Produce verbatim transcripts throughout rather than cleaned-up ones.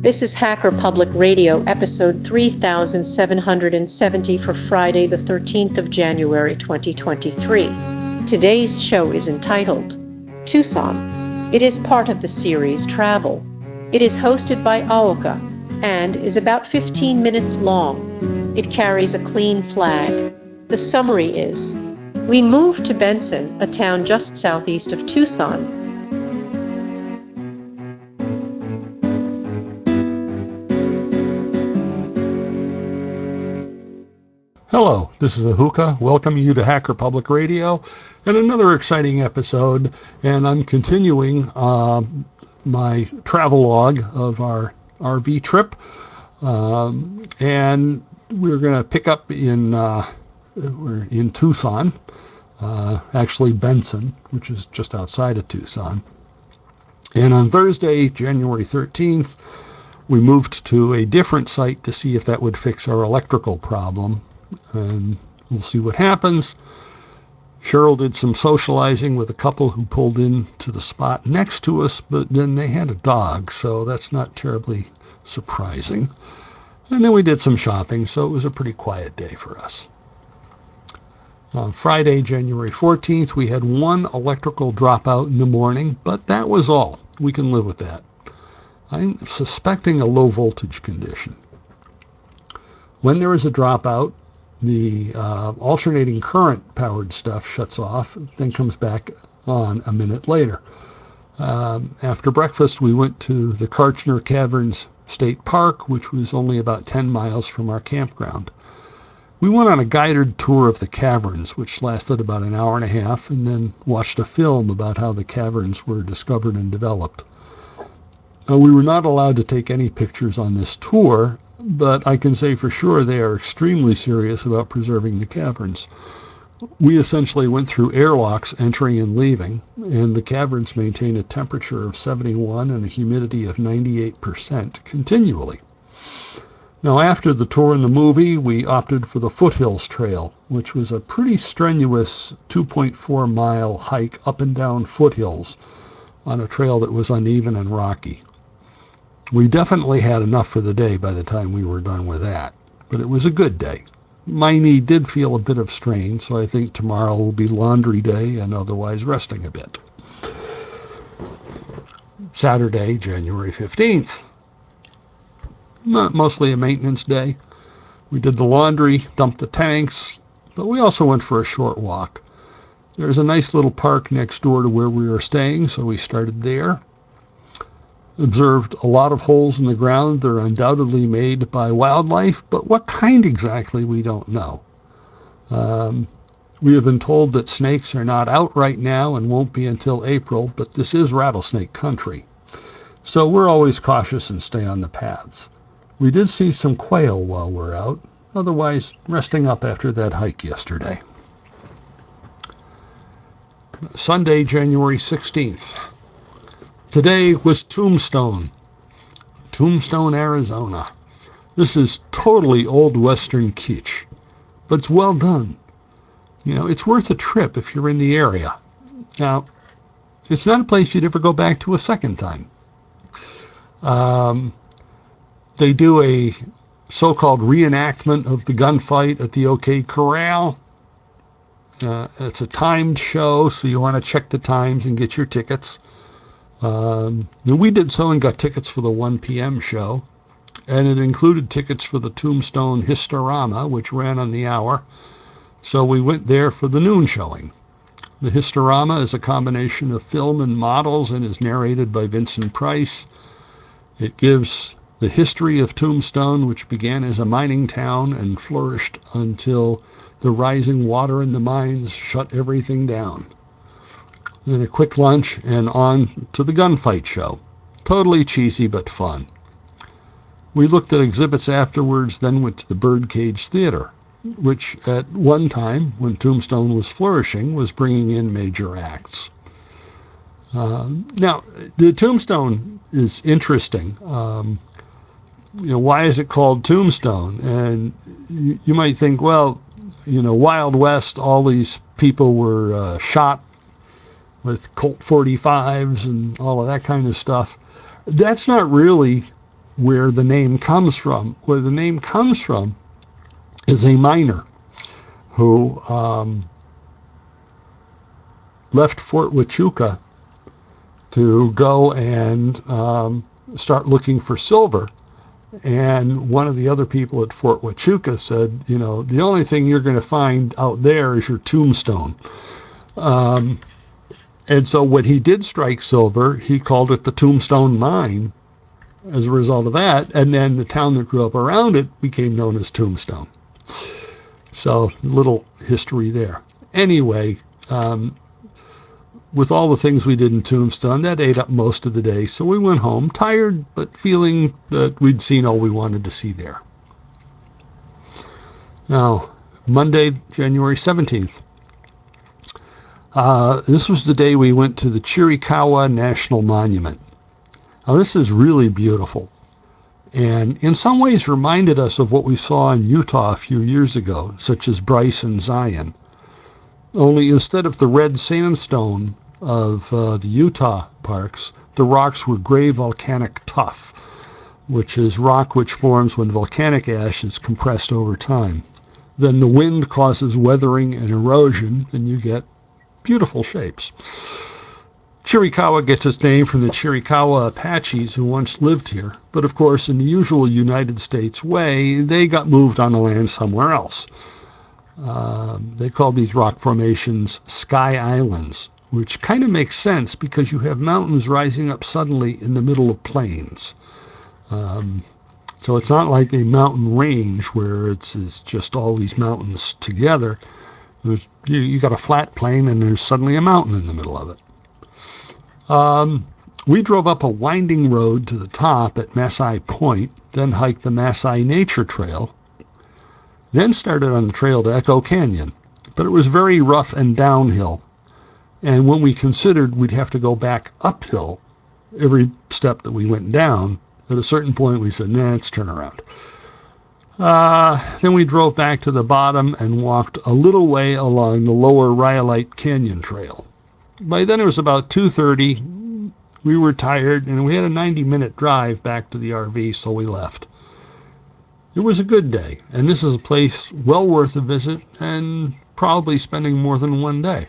This is Hacker Public Radio, episode three thousand seven hundred seventy for Friday, the thirteenth of January, twenty twenty-three. Today's show is entitled Tucson. It is part of the series Travel. It is hosted by Aoka and is about fifteen minutes long. It carries a clean flag. The summary is: we moved to Benson, a town just southeast of Tucson. Hello, this is Ahuka, welcoming you to Hacker Public Radio and another exciting episode. And I'm continuing uh, my travelogue of our R V trip. Um, and we're going to pick up in, uh, we're in Tucson, uh, actually Benson, which is just outside of Tucson. And on Thursday, January thirteenth, we moved to a different site to see if that would fix our electrical problem. And we'll see what happens. Cheryl did some socializing with a couple who pulled in to the spot next to us, but then they had a dog, so that's not terribly surprising. And then we did some shopping, so it was a pretty quiet day for us. On Friday, January fourteenth, we had one electrical dropout in the morning, but that was all. We can live with that. I'm suspecting a low voltage condition. When there is a dropout, the uh, alternating current powered stuff shuts off, then comes back on a minute later. Um, after breakfast, we went to the Kartchner Caverns State Park, which was only about ten miles from our campground. We went on a guided tour of the caverns, which lasted about an hour and a half, and then watched a film about how the caverns were discovered and developed. Uh, we were not allowed to take any pictures on this tour, but I can say for sure they are extremely serious about preserving the caverns. We essentially went through airlocks entering and leaving, and the caverns maintain a temperature of seventy-one and a humidity of ninety-eight percent continually. Now, after the tour and the movie, we opted for the Foothills Trail, which was a pretty strenuous two point four mile hike up and down foothills on a trail that was uneven and rocky. We definitely had enough for the day by the time we were done with that, but it was a good day. My knee did feel a bit of strain, so I think tomorrow will be laundry day and otherwise resting a bit. Saturday, January fifteenth. Mostly a maintenance day. We did the laundry, dumped the tanks, but we also went for a short walk. There's a nice little park next door to where we were staying, so we started there. Observed a lot of holes in the ground. They're undoubtedly made by wildlife, but what kind exactly, we don't know. Um, we have been told that snakes are not out right now and won't be until April, but this is rattlesnake country. So we're always cautious and stay on the paths. We did see some quail while we're out, otherwise resting up after that hike yesterday. Sunday, January sixteenth. Today was Tombstone, Tombstone, Arizona. This is totally old Western kitsch, but it's well done. You know, it's worth a trip if you're in the area. Now, it's not a place you'd ever go back to a second time. Um, they do a so-called reenactment of the gunfight at the OK Corral. Uh, it's a timed show, so you want to check the times and get your tickets. Um, we did so and got tickets for the one p.m. show, and it included tickets for the Tombstone Historama, which ran on the hour, so we went there for the noon showing. The Historama is a combination of film and models and is narrated by Vincent Price. It gives the history of Tombstone, which began as a mining town and flourished until the rising water in the mines shut everything down. Then a quick lunch and on to the gunfight show. Totally cheesy but fun. We looked at exhibits afterwards, then went to the Birdcage Theater, which at one time, when Tombstone was flourishing, was bringing in major acts. Uh, now, the Tombstone is interesting. Um, you know, why is it called Tombstone? And you, you might think, well, you know, Wild West, all these people were uh, shot with Colt forty-fives and all of that kind of stuff. That's not really where the name comes from. Where the name comes from is a miner who um, left Fort Huachuca to go and um, start looking for silver. And one of the other people at Fort Huachuca said, you know, the only thing you're going to find out there is your tombstone. Um, and so when he did strike silver, he called it the Tombstone Mine as a result of that. And then the town that grew up around it became known as Tombstone. So little history there. Anyway, um, with all the things we did in Tombstone, that ate up most of the day. So we went home, tired, but feeling that we'd seen all we wanted to see there. Now, Monday, January seventeenth. Uh, this was the day we went to the Chiricahua National Monument. Now, this is really beautiful, and in some ways reminded us of what we saw in Utah a few years ago, such as Bryce and Zion. Only instead of the red sandstone of uh, the Utah parks, the rocks were gray volcanic tuff, which is rock which forms when volcanic ash is compressed over time. Then the wind causes weathering and erosion, and you get beautiful shapes. Chiricahua gets its name from the Chiricahua Apaches who once lived here, but of course, in the usual United States way, they got moved on the land somewhere else. Um, they called these rock formations sky islands, which kind of makes sense because you have mountains rising up suddenly in the middle of plains. Um, so it's not like a mountain range where it's, it's just all these mountains together. There's, you, you got a flat plain and there's suddenly a mountain in the middle of it. Um, we drove up a winding road to the top at Masai Point, then hiked the Masai Nature Trail, then started on the trail to Echo Canyon. But it was very rough and downhill. And when we considered we'd have to go back uphill every step that we went down, at a certain point we said, nah, let's turn around. Uh, then we drove back to the bottom and walked a little way along the lower Rhyolite Canyon Trail. By then it was about two thirty. We were tired, and we had a ninety-minute drive back to the R V, so we left. It was a good day, and this is a place well worth a visit and probably spending more than one day.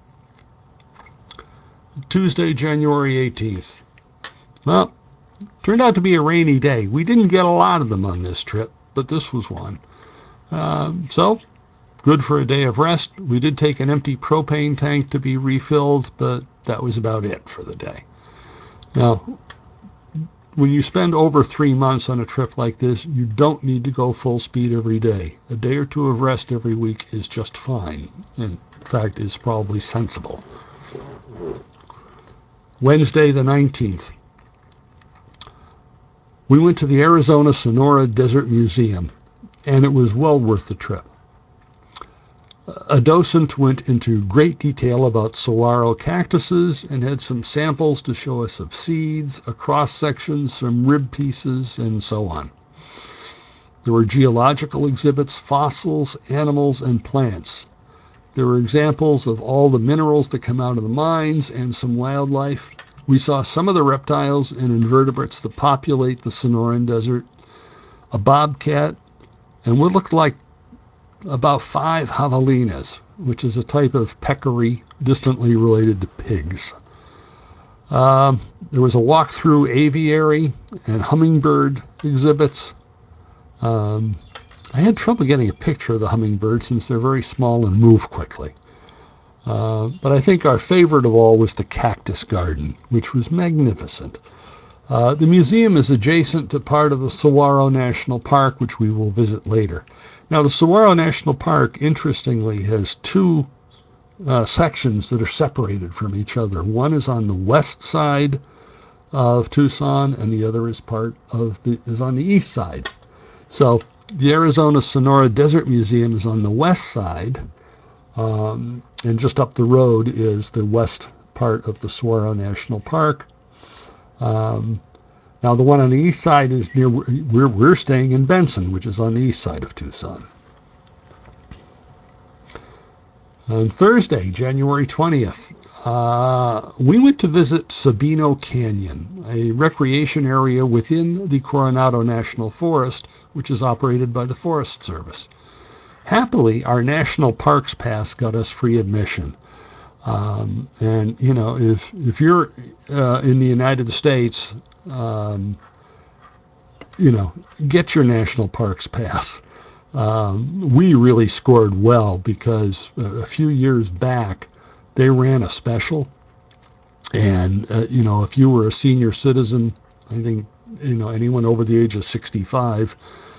Tuesday, January eighteenth. Well, turned out to be a rainy day. We didn't get a lot of them on this trip, but this was one. Um, so, good for a day of rest. We did take an empty propane tank to be refilled, but that was about it for the day. Now, when you spend over three months on a trip like this, you don't need to go full speed every day. A day or two of rest every week is just fine. In fact, is probably sensible. Wednesday the nineteenth. We went to the Arizona Sonora Desert Museum, and it was well worth the trip. A docent went into great detail about saguaro cactuses and had some samples to show us of seeds, a cross-section, some rib pieces, and so on. There were geological exhibits, fossils, animals, and plants. There were examples of all the minerals that come out of the mines and some wildlife. We saw some of the reptiles and invertebrates that populate the Sonoran Desert, a bobcat, and what looked like about five javelinas, which is a type of peccary distantly related to pigs. Um, there was a walk-through aviary and hummingbird exhibits. Um, I had trouble getting a picture of the hummingbird since they're very small and move quickly. Uh, but I think our favorite of all was the cactus garden, which was magnificent. Uh, the museum is adjacent to part of the Saguaro National Park, which we will visit later. Now, the Saguaro National Park, interestingly, has two uh, sections that are separated from each other. One is on the west side of Tucson, and the other is part of the is on the east side. So the Arizona Sonora Desert Museum is on the west side, um, and just up the road is the west part of the Saguaro National Park. Um, Now, the one on the east side is near where we're staying in Benson, which is on the east side of Tucson. On Thursday, January twentieth, uh, we went to visit Sabino Canyon, a recreation area within the Coronado National Forest, which is operated by the Forest Service. Happily, our National Parks Pass got us free admission. Um, and, you know, if, if you're uh, in the United States, um, you know, get your National Parks Pass. Um, we really scored well because a few years back, they ran a special. And, uh, you know, if you were a senior citizen, I think, you know, anyone over the age of sixty-five,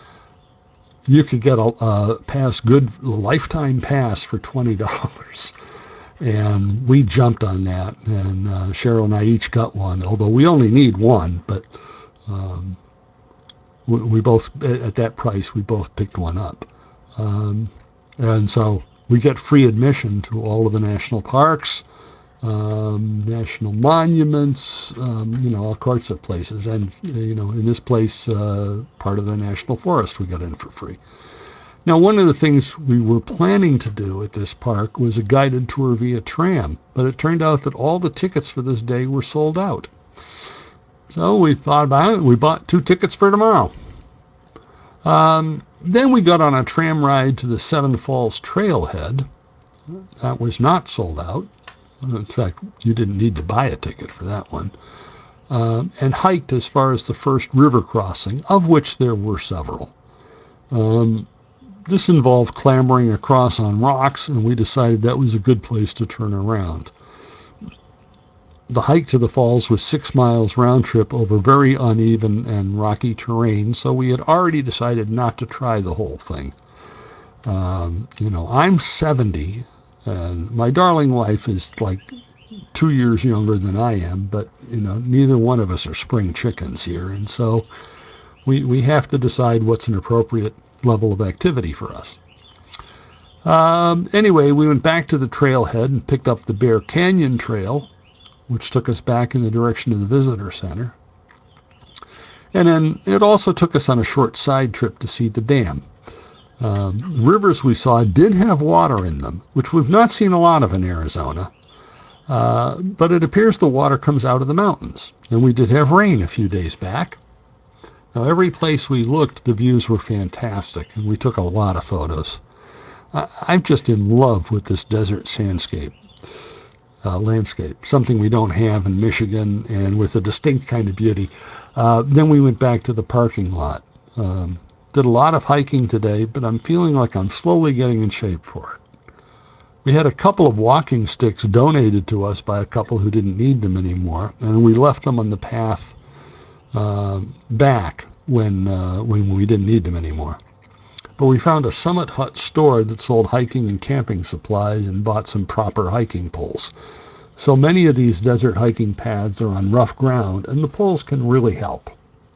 you could get a, a pass, good lifetime pass for twenty dollars. And we jumped on that, and uh, Cheryl and I each got one, although we only need one, but um, we, we both, at that price, we both picked one up. Um, and so we get free admission to all of the national parks, um, national monuments, um, you know, all sorts of places. And, you know, in this place, uh, part of the national forest, we got in for free. Now, one of the things we were planning to do at this park was a guided tour via tram, but it turned out that all the tickets for this day were sold out. So we thought about it. We bought two tickets for tomorrow. Um, then we got on a tram ride to the Seven Falls Trailhead. That was not sold out. In fact, you didn't need to buy a ticket for that one. Um, and hiked as far as the first river crossing, of which there were several. Um, This involved clambering across on rocks, and we decided that was a good place to turn around. The hike to the falls was six miles round trip over very uneven and rocky terrain, so we had already decided not to try the whole thing. Um, you know, I'm seventy, and my darling wife is like two years younger than I am, but, you know, neither one of us are spring chickens here, and so we, we have to decide what's an appropriate level of activity for us. Um, anyway, we went back to the trailhead and picked up the Bear Canyon Trail, which took us back in the direction of the visitor center. And then it also took us on a short side trip to see the dam. Um, the rivers we saw did have water in them, which we've not seen a lot of in Arizona. Uh, but it appears the water comes out of the mountains. And we did have rain a few days back. Now, every place we looked, the views were fantastic, and we took a lot of photos. I, I'm just in love with this desert sandscape, uh, landscape, something we don't have in Michigan, and with a distinct kind of beauty. Uh, then we went back to the parking lot. Um, did a lot of hiking today, but I'm feeling like I'm slowly getting in shape for it. We had a couple of walking sticks donated to us by a couple who didn't need them anymore, and we left them on the path Uh, back when uh, when we didn't need them anymore. But we found a Summit Hut store that sold hiking and camping supplies and bought some proper hiking poles. So many of these desert hiking paths are on rough ground, and the poles can really help.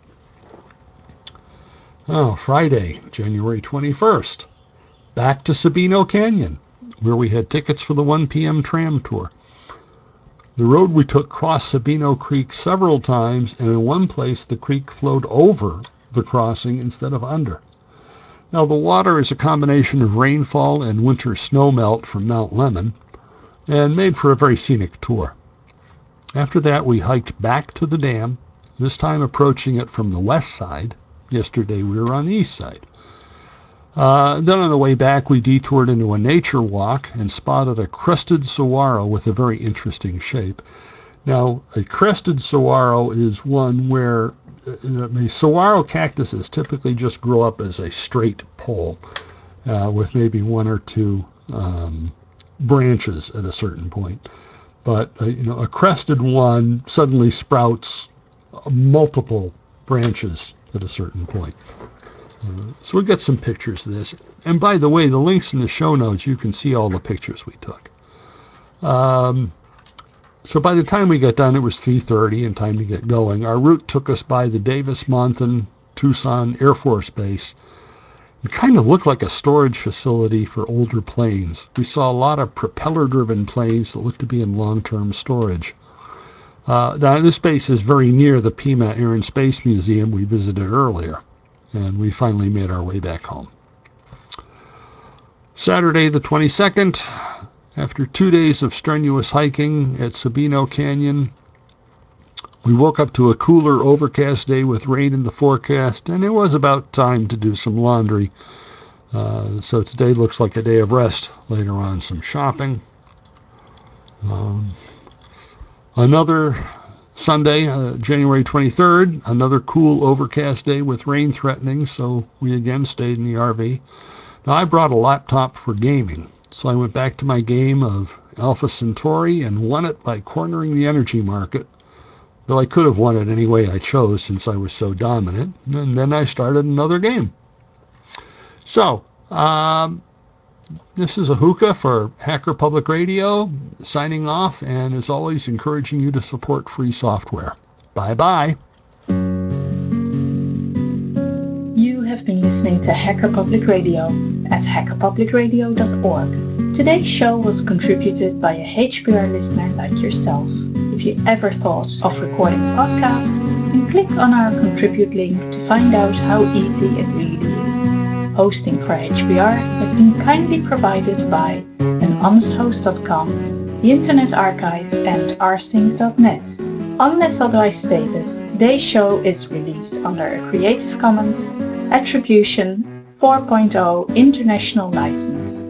Oh, Friday, January twenty-first. Back to Sabino Canyon, where we had tickets for the one p.m. tram tour. The road we took crossed Sabino Creek several times, and in one place the creek flowed over the crossing instead of under. Now, the water is a combination of rainfall and winter snowmelt from Mount Lemmon, and made for a very scenic tour. After that, we hiked back to the dam, this time approaching it from the west side. Yesterday we were on the east side. Uh, then on the way back, we detoured into a nature walk and spotted a crested saguaro with a very interesting shape. Now, a crested saguaro is one where uh, I mean, saguaro cactuses typically just grow up as a straight pole uh, with maybe one or two um, branches at a certain point. But, uh, you know, a crested one suddenly sprouts multiple branches at a certain point. Uh, so we got some pictures of this. And by the way, the links in the show notes, you can see all the pictures we took. Um, so by the time we got done, it was three thirty and time to get going. Our route took us by the Davis-Monthan Tucson Air Force Base. It kind of looked like a storage facility for older planes. We saw a lot of propeller-driven planes that looked to be in long-term storage. Uh, now, this base is very near the Pima Air and Space Museum we visited earlier, and we finally made our way back home. Saturday the twenty-second, After two days of strenuous hiking at Sabino Canyon, we woke up to a cooler, overcast day with rain in the forecast, and it was about time to do some laundry. Uh, so today looks like a day of rest. Later on, some shopping. Um, another Sunday, uh, January twenty-third, another cool, overcast day with rain threatening, so we again stayed in the R V. Now, I brought a laptop for gaming, so I went back to my game of Alpha Centauri and won it by cornering the energy market, though I could have won it any way I chose since I was so dominant, and then I started another game. So, um, this is Ahuka for Hacker Public Radio, signing off, and as always, encouraging you to support free software. Bye-bye. You have been listening to Hacker Public Radio at hacker public radio dot org. Today's show was contributed by a H P R listener like yourself. If you ever thought of recording a podcast, then click on our contribute link to find out how easy it really is. Hosting for H P R has been kindly provided by an honest host dot com, the Internet Archive, and r sync dot net. Unless otherwise stated, today's show is released under a Creative Commons Attribution four point oh International License.